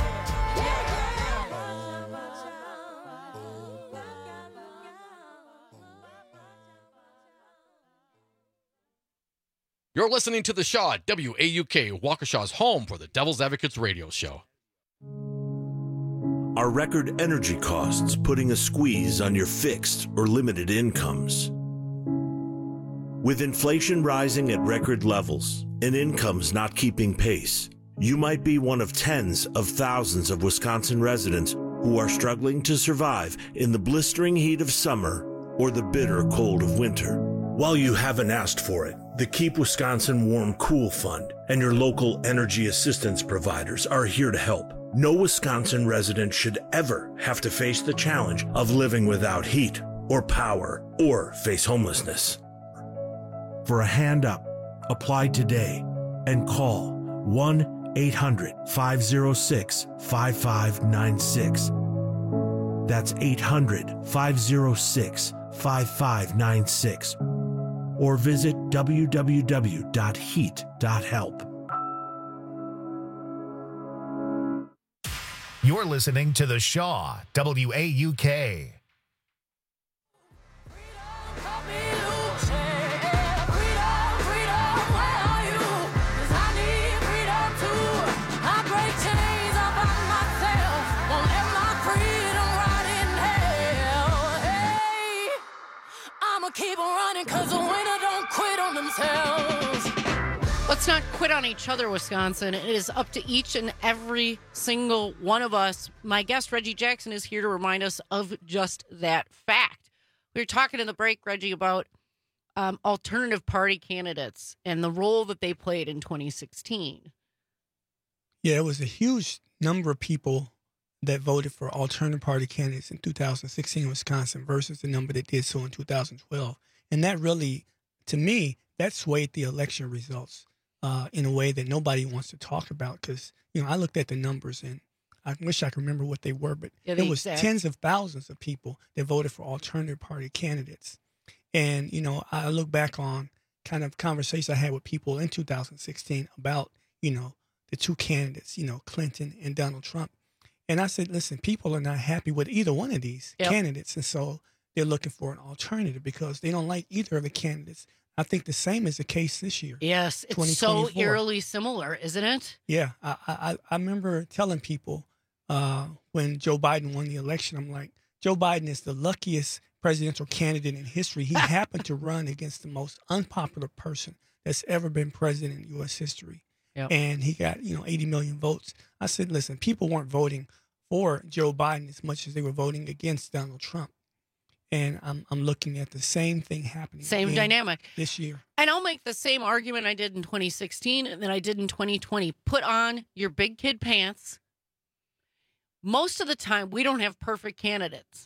You're listening to The Shaw at W A U K, Waukesha's home for the Devil's Advocates radio show. Are record energy costs putting a squeeze on your fixed or limited incomes? With inflation rising at record levels and incomes not keeping pace, you might be one of tens of thousands of Wisconsin residents who are struggling to survive in the blistering heat of summer or the bitter cold of winter. While you haven't asked for it, the Keep Wisconsin Warm Cool Fund and your local energy assistance providers are here to help. No Wisconsin resident should ever have to face the challenge of living without heat or power or face homelessness. For a hand up, apply today and call one eight hundred, five oh six, five five nine six. That's eight hundred, five oh six, five five nine six. Or visit w w w dot heat dot help. You're listening to The Shaw, W A U K. Keep on running because the winner don't quit on themselves. Let's not quit on each other, Wisconsin. It is up to each and every single one of us. My guest, Reggie Jackson, is here to remind us of just that fact. We were talking in the break, Reggie, about um, alternative party candidates and the role that they played in twenty sixteen. Yeah, it was a huge number of people that voted for alternative party candidates in two thousand sixteen in Wisconsin versus the number that did so in two thousand twelve. And that really, to me, that swayed the election results uh, in a way that nobody wants to talk about because, you know, I looked at the numbers and I wish I could remember what they were, but Yeah, there the was exact- tens of thousands of people that voted for alternative party candidates. And, you know, I look back on kind of conversations I had with people in two thousand sixteen about, you know, the two candidates, you know, Clinton and Donald Trump. And I said, listen, people are not happy with either one of these Yep. candidates. And so they're looking for an alternative because they don't like either of the candidates. I think the same is the case this year. Yes, it's so eerily similar, isn't it? Yeah. I, I, I remember telling people uh, when Joe Biden won the election, I'm like, Joe Biden is the luckiest presidential candidate in history. He happened to run against the most unpopular person that's ever been president in U S history. Yep. And he got, you know, eighty million votes. I said, listen, people weren't voting for Joe Biden as much as they were voting against Donald Trump. And I'm I'm looking at the same thing happening. Same again dynamic. this year. And I'll make the same argument I did in twenty sixteen and that I did in twenty twenty. Put on your big kid pants. Most of the time, we don't have perfect candidates.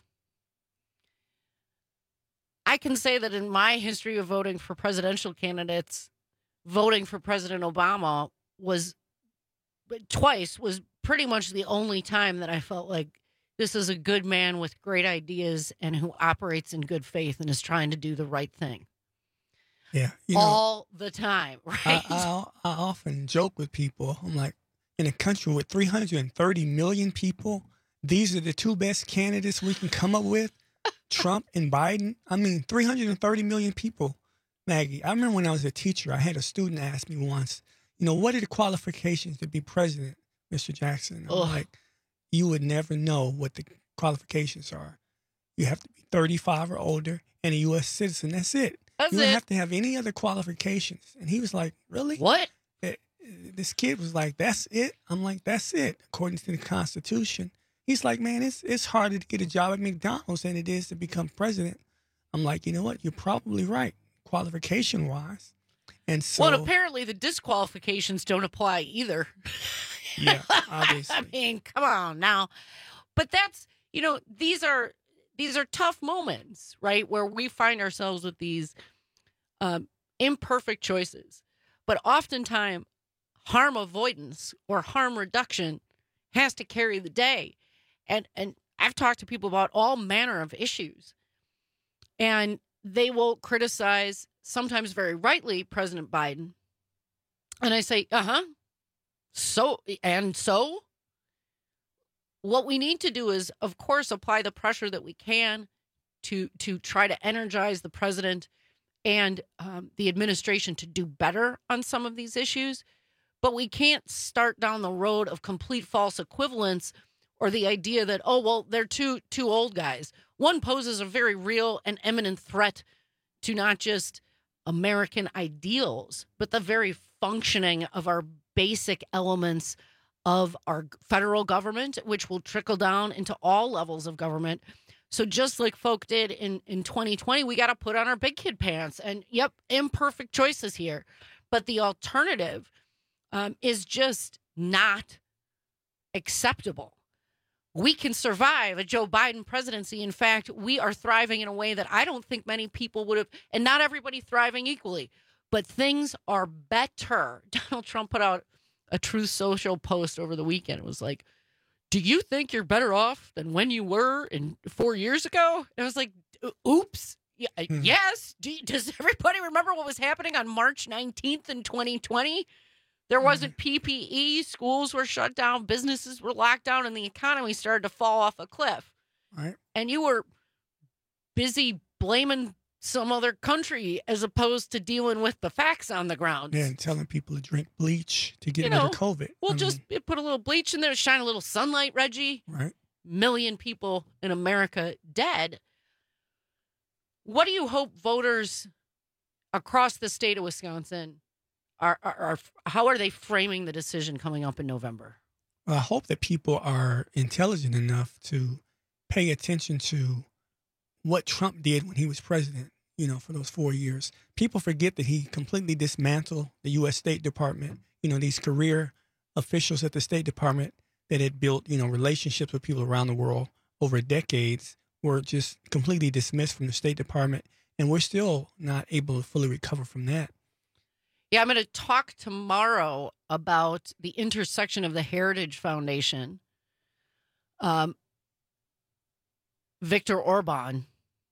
I can say that in my history of voting for presidential candidates, voting for President Obama was twice was pretty much the only time that I felt like this is a good man with great ideas and who operates in good faith and is trying to do the right thing. Yeah. You know, all the time, right? I, I, I often joke with people. I'm like, in a country with three hundred thirty million people, these are the two best candidates we can come up with, Trump and Biden. I mean, three hundred thirty million people, Maggie. I remember when I was a teacher, I had a student ask me once, you know, what are the qualifications to be president, Mister Jackson? I'm Ugh. like, you would never know what the qualifications are. You have to be thirty-five or older and a U S citizen. That's it. That's you don't it. have to have any other qualifications. And he was like, really? What? Eh, This kid was like, that's it? I'm like, that's it, according to the Constitution. He's like, man, it's it's harder to get a job at McDonald's than it is to become president. I'm like, you know what? You're probably right, qualification-wise. And so, well, apparently the disqualifications don't apply either. yeah, obviously. I mean, come on now. But that's, you know, these are these are tough moments, right? Where we find ourselves with these um, imperfect choices. But oftentimes, harm avoidance or harm reduction has to carry the day. And and I've talked to people about all manner of issues. And they will criticize, sometimes very rightly, President Biden. And I say, uh-huh. So, and so? What we need to do is, of course, apply the pressure that we can to to try to energize the president and um, the administration to do better on some of these issues. But we can't start down the road of complete false equivalence or the idea that, oh, well, they're two two old guys. One poses a very real and imminent threat to not just American ideals, but the very functioning of our basic elements of our federal government, which will trickle down into all levels of government. So just like folk did in, in twenty twenty, we got to put on our big kid pants. And, yep, imperfect choices here. But the alternative um, is just not acceptable. We can survive a Joe Biden presidency. In fact, we are thriving in a way that I don't think many people would have, and not everybody thriving equally, but things are better. Donald Trump put out a Truth Social post over the weekend. It was like, do you think you're better off than when you were in four years ago? And I was like, oops. Yeah, mm-hmm. Yes. Do, does everybody remember what was happening on March nineteenth in twenty twenty? There wasn't P P E, schools were shut down, businesses were locked down, and the economy started to fall off a cliff. Right. And you were busy blaming some other country as opposed to dealing with the facts on the ground. Yeah, and telling people to drink bleach to get you rid know, of COVID. We'll I just mean, put a little bleach in there, shine a little sunlight, Reggie. Right. Million people in America dead. What do you hope voters across the state of Wisconsin Are, are, are how are they framing the decision coming up in November? Well, I hope that people are intelligent enough to pay attention to what Trump did when he was president, you know, for those four years. People forget that he completely dismantled the U S State Department, you know, these career officials at the State Department that had built, you know, relationships with people around the world over decades were just completely dismissed from the State Department. And we're still not able to fully recover from that. Yeah, I'm going to talk tomorrow about the intersection of the Heritage Foundation, um, Viktor Orban,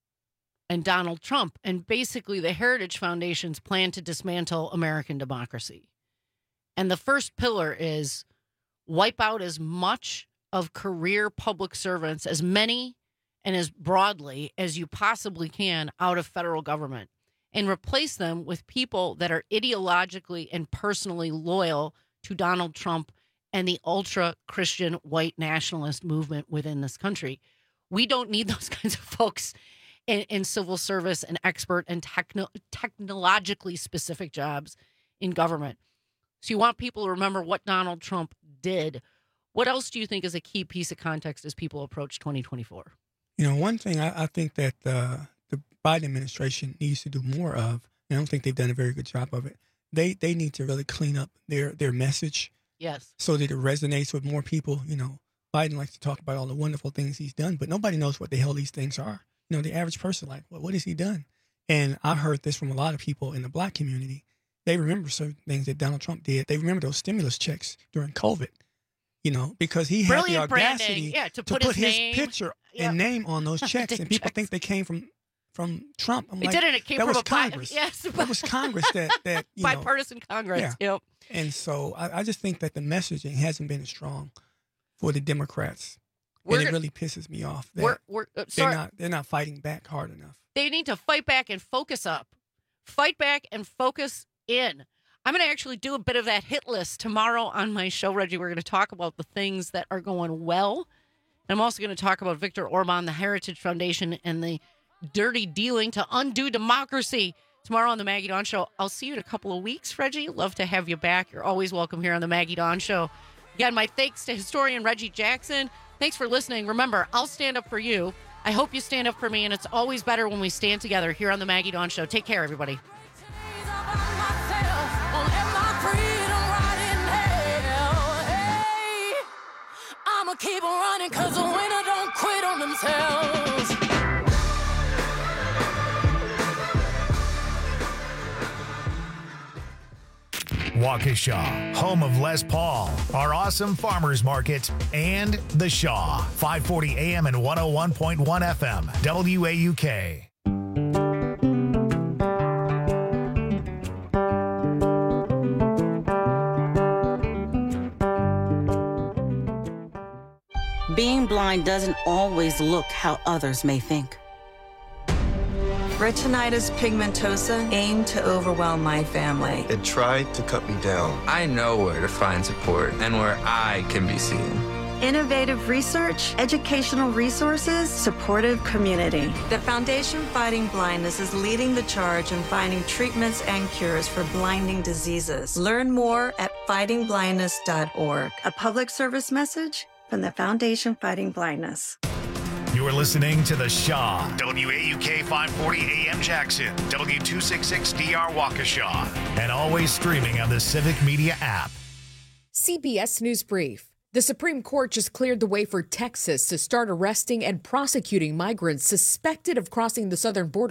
and Donald Trump, and basically the Heritage Foundation's plan to dismantle American democracy. And the first pillar is wipe out as much of career public servants, as many and as broadly as you possibly can out of federal government, and replace them with people that are ideologically and personally loyal to Donald Trump and the ultra-Christian white nationalist movement within this country. We don't need those kinds of folks in, in civil service and expert and techno, technologically specific jobs in government. So you want people to remember what Donald Trump did. What else do you think is a key piece of context as people approach twenty twenty-four? You know, one thing I, I think that uh, the Biden administration needs to do more of, and I don't think they've done a very good job of it, they they need to really clean up their, their message. Yes. So that it resonates with more people. You know, Biden likes to talk about all the wonderful things he's done, but nobody knows what the hell these things are. You know, the average person, like, well, what has he done? And I've heard this from a lot of people in the black community. They remember certain things that Donald Trump did. They remember those stimulus checks during COVID, you know, because he had Brilliant the audacity branding. Yeah, to to put, put his, his, name. picture Yep. and name on those checks, and people checks. think they came from from Trump. I'm They like, did it. It came that from was a bi- Congress. yes, that was Congress that that you know, bipartisan Congress. Yeah. Yep. And so I, I just think that the messaging hasn't been as strong for the Democrats, We're and it gonna- really pisses me off that We're, we're, uh, they're sorry. not they're not fighting back hard enough. They need to fight back and focus up. Fight back and focus in. I'm going to actually do a bit of that hit list tomorrow on my show, Reggie. We're going to talk about the things that are going well. And I'm also going to talk about Viktor Orban, the Heritage Foundation, and the dirty dealing to undo democracy tomorrow on the Maggie Dawn Show. I'll see you in a couple of weeks, Reggie. Love to have you back. You're always welcome here on the Maggie Dawn Show. Again, my thanks to historian Reggie Jackson. Thanks for listening. Remember, I'll stand up for you. I hope you stand up for me, and it's always better when we stand together here on the Maggie Dawn Show. Take care, everybody. I'ma keep on running cause the winner don't quit on themselves. Waukesha, home of Les Paul, our awesome farmers market, and The Shaw, five forty A M and one oh one point one F M, W A U K. Being blind doesn't always look how others may think. Retinitis pigmentosa aimed to overwhelm my family. It tried to cut me down. I know where to find support and where I can be seen. Innovative research, educational resources, supportive community. The Foundation Fighting Blindness is leading the charge in finding treatments and cures for blinding diseases. Learn more at fighting blindness dot org. A public service message from the Foundation Fighting Blindness. You're listening to The Shaw, W A U K five forty A M Jackson, W two sixty-six D R Waukesha, and always streaming on the Civic Media app. C B S News Brief. The Supreme Court just cleared the way for Texas to start arresting and prosecuting migrants suspected of crossing the southern border